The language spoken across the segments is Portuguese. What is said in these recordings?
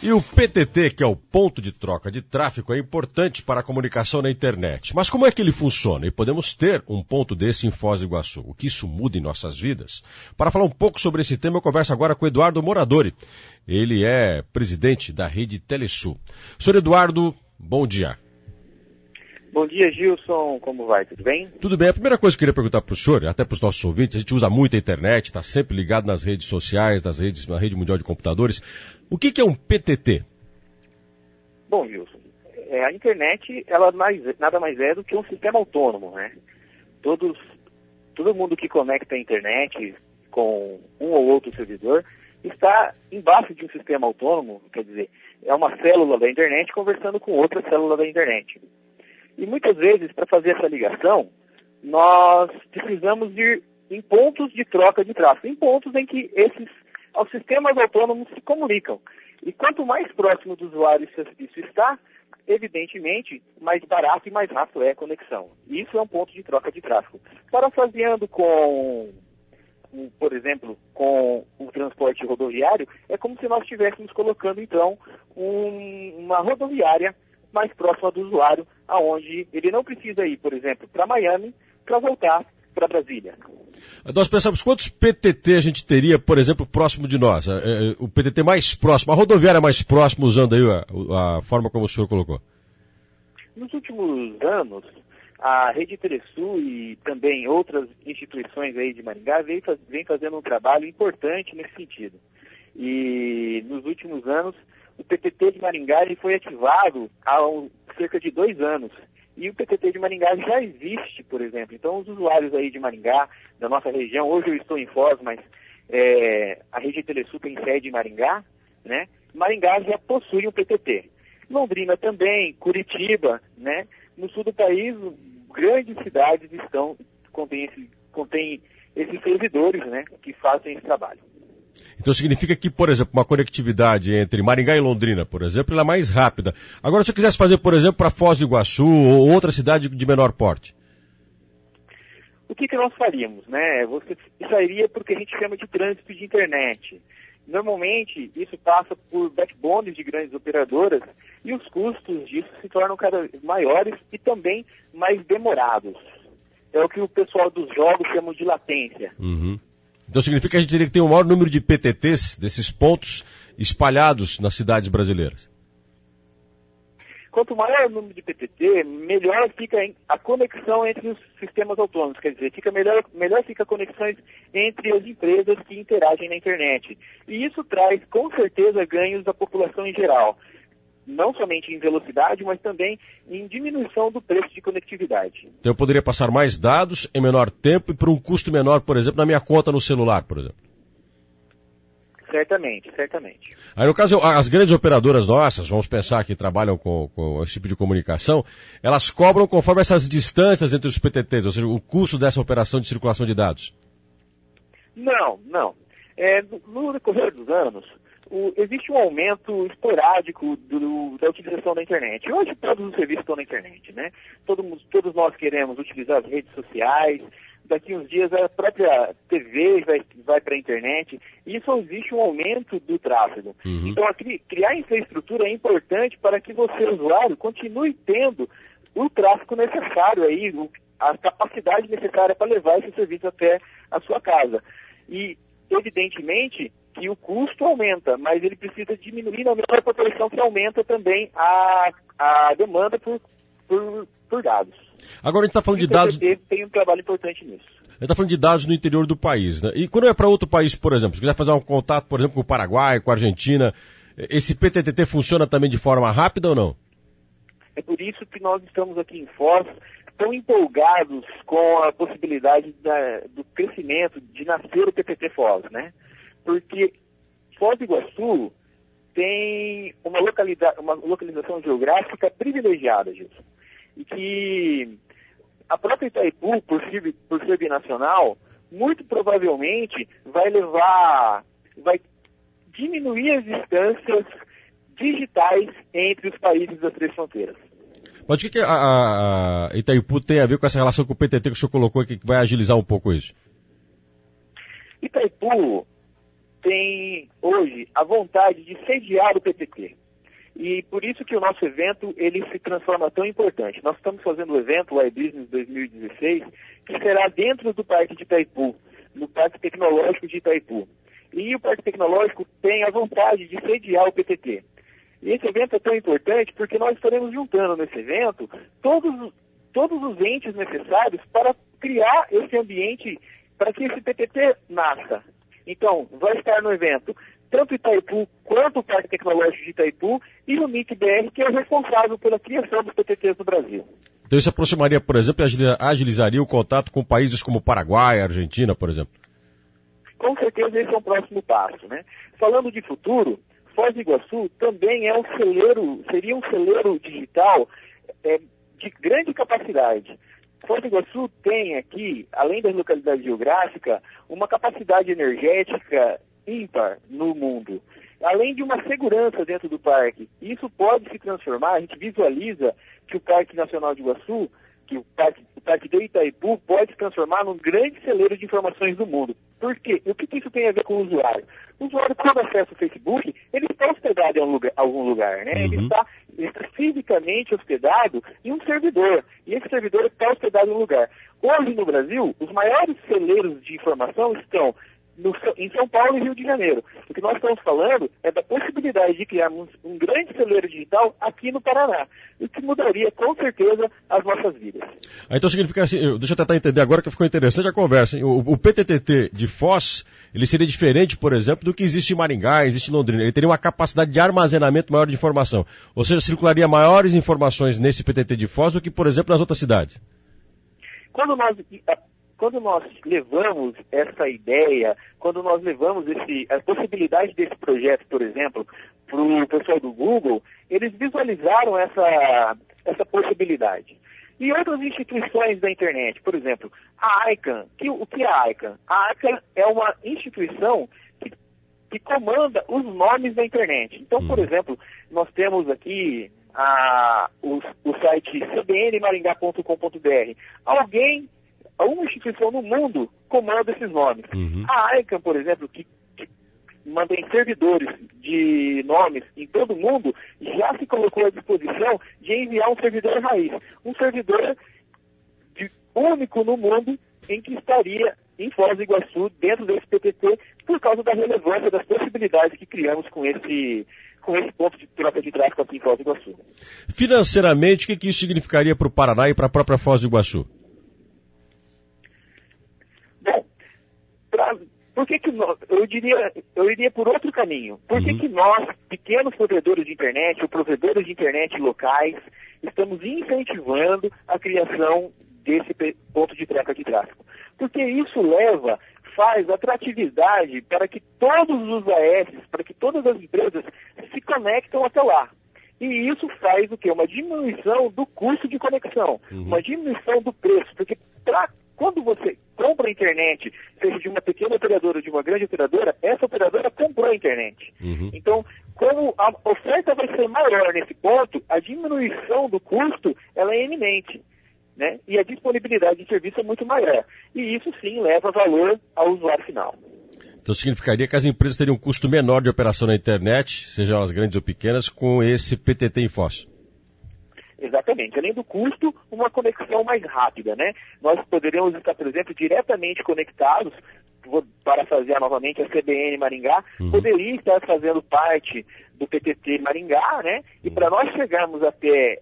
E o PTT, que é o ponto de troca de tráfego, é importante para a comunicação na internet. Mas como é que ele funciona? E podemos ter um ponto desse em Foz do Iguaçu. O que isso muda em nossas vidas? Para falar um pouco sobre esse tema, eu converso agora com o Eduardo Moradori. Ele é presidente da rede Telesul. Senhor Eduardo, bom dia. Bom dia, Gilson. Como vai? Tudo bem? Tudo bem. A primeira coisa que eu queria perguntar para o senhor, até para os nossos ouvintes, a gente usa muito a internet, está sempre ligado nas redes sociais, na rede mundial de computadores. O que é um PTT? Bom, Gilson, a internet ela nada mais é do que um sistema autônomo, né? Todo mundo que conecta a internet com um ou outro servidor está embaixo de um sistema autônomo, quer dizer, é uma célula da internet conversando com outra célula da internet. E muitas vezes, para fazer essa ligação, nós precisamos ir em pontos de troca de tráfego, em pontos em que os sistemas autônomos se comunicam. E quanto mais próximo do usuário isso está, evidentemente, mais barato e mais rápido é a conexão. Isso é um ponto de troca de tráfego. Parafraseando por exemplo, com o transporte rodoviário, é como se nós estivéssemos colocando, então, uma rodoviária mais próxima do usuário, aonde ele não precisa ir, por exemplo, para Miami, para voltar para Brasília. Nós pensamos quantos PTT a gente teria, por exemplo, próximo de nós? O PTT mais próximo, a rodoviária mais próxima, usando aí a forma como o senhor colocou. Nos últimos anos, a Rede Telesul e também outras instituições aí de Maringá vem fazendo um trabalho importante nesse sentido. E nos últimos anos, o PTT de Maringá ele foi ativado há cerca de 2 anos. E o PTT de Maringá já existe, por exemplo. Então, os usuários aí de Maringá, da nossa região, hoje eu estou em Foz, mas a Rede Telesul tem sede em Maringá, né? Maringá já possui um PTT. Londrina também, Curitiba, né? No sul do país, grandes cidades contêm esses servidores, né? Que fazem esse trabalho. Então significa que, por exemplo, uma conectividade entre Maringá e Londrina, por exemplo, ela é mais rápida. Agora, se eu quisesse fazer, por exemplo, para Foz do Iguaçu ou outra cidade de menor porte? O que nós faríamos, né? Isso iria porque a gente chama de trânsito de internet. Normalmente, isso passa por backbones de grandes operadoras e os custos disso se tornam cada vez maiores e também mais demorados. É o que o pessoal dos jogos chamam de latência. Uhum. Então significa que a gente teria que ter um maior número de PTTs, desses pontos espalhados nas cidades brasileiras. Quanto maior o número de PTT, melhor fica a conexão entre os sistemas autônomos, quer dizer, melhor fica a conexão entre as empresas que interagem na internet. E isso traz, com certeza, ganhos à população em geral. Não somente em velocidade, mas também em diminuição do preço de conectividade. Então eu poderia passar mais dados em menor tempo e por um custo menor, por exemplo, na minha conta no celular, por exemplo. Certamente. Aí no caso, as grandes operadoras nossas, vamos pensar que trabalham com esse tipo de comunicação, elas cobram conforme essas distâncias entre os PTTs, ou seja, o custo dessa operação de circulação de dados. Não. No decorrer dos anos, existe um aumento esporádico da utilização da internet. Hoje todos os serviços estão na internet, né? Todos nós queremos utilizar as redes sociais. Daqui uns dias a própria TV vai para a internet. E isso existe um aumento do tráfego. Uhum. Então, criar infraestrutura é importante para que você, usuário, continue tendo o tráfego necessário aí, a capacidade necessária para levar esse serviço até a sua casa. E, evidentemente, que o custo aumenta, mas ele precisa diminuir na mesma proporção que aumenta também a demanda por dados. Agora a gente está falando de dados... Tem um trabalho importante nisso. A gente está falando de dados no interior do país, né? E quando é para outro país, por exemplo, se quiser fazer um contato, por exemplo, com o Paraguai, com a Argentina, esse PTT funciona também de forma rápida ou não? É por isso que nós estamos aqui em Foz tão empolgados com a possibilidade do crescimento, de nascer o PTT Foz, né? Porque Foz do Iguaçu tem uma localização geográfica privilegiada, Gilson. E que a própria Itaipu, por ser binacional, muito provavelmente vai diminuir as distâncias digitais entre os países das 3 fronteiras. Mas o que a Itaipu tem a ver com essa relação com o PTT que o senhor colocou aqui, que vai agilizar um pouco isso? Itaipu tem hoje a vontade de sediar o PTT. E por isso que o nosso evento ele se transforma tão importante. Nós estamos fazendo o evento, o iBusiness 2016, que será dentro do Parque de Itaipu, no Parque Tecnológico de Itaipu. E o Parque Tecnológico tem a vontade de sediar o PTT. E esse evento é tão importante porque nós estaremos juntando nesse evento todos os entes necessários para criar esse ambiente para que esse PTT nasça. Então, vai estar no evento tanto Itaipu quanto o Parque Tecnológico de Itaipu e o MIC-BR, que é o responsável pela criação dos PTTs no Brasil. Então isso aproximaria, por exemplo, e agilizaria o contato com países como Paraguai, Argentina, por exemplo? Com certeza esse é um próximo passo, né? Falando de futuro, Foz do Iguaçu também é seria um celeiro digital de grande capacidade. Foz do Iguaçu tem aqui, além das localidades geográficas, uma capacidade energética ímpar no mundo, além de uma segurança dentro do parque. Isso pode se transformar, a gente visualiza que o Parque Nacional de Iguaçu, que o Parque de Itaipu pode se transformar num grande celeiro de informações do mundo. Por quê? O que isso tem a ver com o usuário? O usuário, quando acessa o Facebook, ele está hospedado em algum lugar, né? Ele está fisicamente hospedado em um servidor, e esse servidor está hospedado em um lugar. Hoje no Brasil, os maiores celeiros de informação estão em São Paulo e Rio de Janeiro. O que nós estamos falando é da possibilidade de criarmos um grande celeiro digital aqui no Paraná, o que mudaria com certeza as nossas vidas. Então significa assim, deixa eu tentar entender agora que ficou interessante a conversa, hein? O PTT de Foz, ele seria diferente, por exemplo, do que existe em Maringá, existe em Londrina. Ele teria uma capacidade de armazenamento maior de informação. Ou seja, circularia maiores informações nesse PTT de Foz do que, por exemplo, nas outras cidades. Quando nós levamos essa ideia, quando nós levamos a possibilidade desse projeto, por exemplo, para o pessoal do Google, eles visualizaram essa possibilidade. E outras instituições da internet, por exemplo, a ICANN. O que é a ICANN? A ICANN é uma instituição que comanda os nomes da internet. Então, por exemplo, nós temos aqui o site cbnmaringá.com.br. Uma instituição no mundo comanda esses nomes. A ICANN, por exemplo, que mantém servidores de nomes em todo o mundo, já se colocou à disposição de enviar um servidor raiz. Um servidor único no mundo em que estaria em Foz do Iguaçu, dentro desse PTT, por causa da relevância das possibilidades que criamos com esse ponto de troca de tráfego aqui em Foz do Iguaçu. Financeiramente, o que isso significaria para o Paraná e para a própria Foz do Iguaçu? Por que eu iria por outro caminho? Por que nós, pequenos provedores de internet, ou provedores de internet locais, estamos incentivando a criação desse ponto de troca de tráfego? Porque isso faz atratividade para que todos os AS, para que todas as empresas se conectam até lá. E isso faz o quê? Uma diminuição do custo de conexão, uma diminuição do preço, porque quando você compra a internet, seja de uma pequena operadora ou de uma grande operadora, essa operadora comprou a internet. Então, como a oferta vai ser maior nesse ponto, a diminuição do custo ela é iminente, né? E a disponibilidade de serviço é muito maior. E isso sim leva valor ao usuário final. Então significaria que as empresas teriam um custo menor de operação na internet, sejam elas grandes ou pequenas, com esse PTT em Foz. Exatamente. Além do custo, uma conexão mais rápida, né? Nós poderíamos estar, por exemplo, diretamente conectados, vou parafrasear novamente a CBN Maringá, poderia estar fazendo parte do PTT Maringá, né? E para nós chegarmos até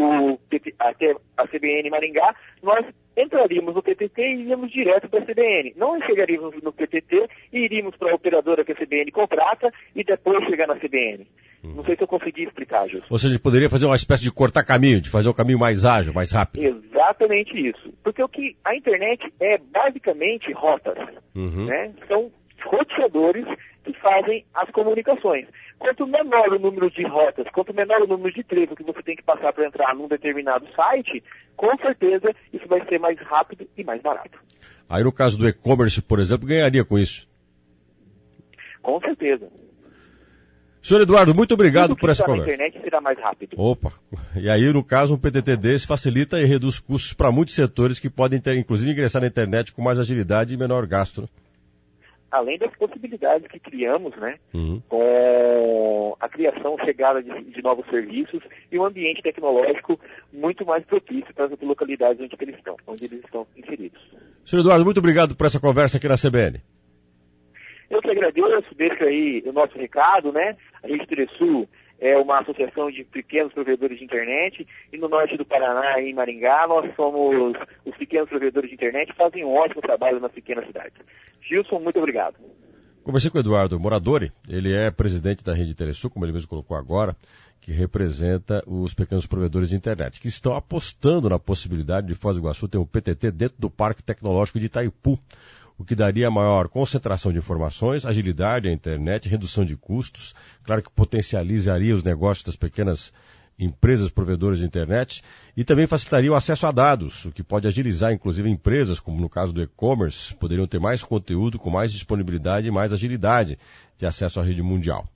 a CBN Maringá, nós entraríamos no PTT e iríamos direto para a CBN. Não chegaríamos no PTT e iríamos para a operadora que a CBN contrata e depois chegar na CBN. Não sei se eu consegui explicar, Gilson. Ou seja, poderia fazer uma espécie de cortar caminho, de fazer o caminho mais ágil, mais rápido. Exatamente isso. Porque a internet é basicamente rotas, né? São roteadores que fazem as comunicações. Quanto menor o número de rotas, quanto menor o número de trevo que você tem que passar para entrar num determinado site, com certeza isso vai ser mais rápido e mais barato. Aí no caso do e-commerce, por exemplo, ganharia com isso? Com certeza. Senhor Eduardo, muito obrigado por essa conversa. A internet será mais rápido. Opa, e aí no caso um PTT desse facilita e reduz custos para muitos setores que podem ter, inclusive ingressar na internet com mais agilidade e menor gasto. além das possibilidades que criamos, né, com a criação, chegada de novos serviços e um ambiente tecnológico muito mais propício para as localidades onde eles estão inseridos. Senhor Eduardo, muito obrigado por essa conversa aqui na CBN. Eu que agradeço, deixo aí o nosso recado, né? A Rede Telesul é uma associação de pequenos provedores de internet, e no norte do Paraná, em Maringá, nós somos os pequenos provedores de internet que fazem um ótimo trabalho nas pequenas cidades. Gilson, muito obrigado. Conversei com o Eduardo Moradori, ele é presidente da Rede Telesul, como ele mesmo colocou agora, que representa os pequenos provedores de internet, que estão apostando na possibilidade de Foz do Iguaçu ter um PTT dentro do Parque Tecnológico de Itaipu, o que daria maior concentração de informações, agilidade à internet, redução de custos, claro que potencializaria os negócios das pequenas empresas provedoras de internet e também facilitaria o acesso a dados, o que pode agilizar inclusive empresas, como no caso do e-commerce, poderiam ter mais conteúdo com mais disponibilidade e mais agilidade de acesso à rede mundial.